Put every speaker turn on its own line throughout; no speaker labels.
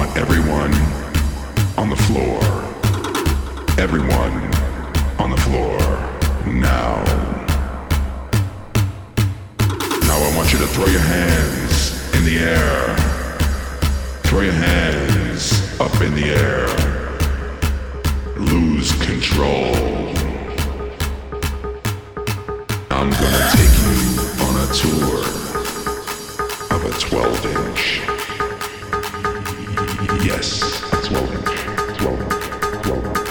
want everyone on the floor. Everyone on the floor. Now. Now I want you to throw your hands in the air. Throw your hands up in the air. Lose control. I'm gonna take you on a tour of a 12-inch. Yes, a 12-inch. 12-inch. 12-inch.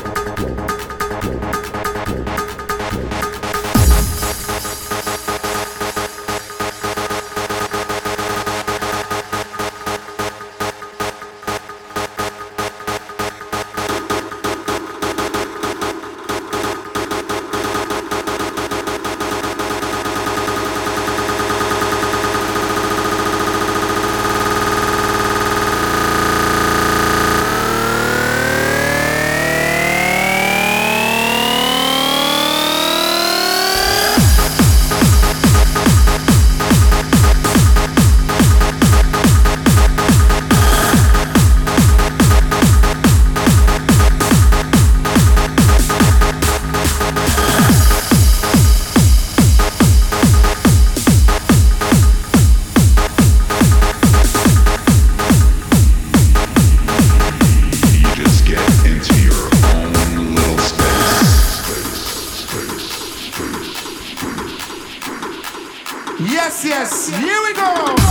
Yes, here we go.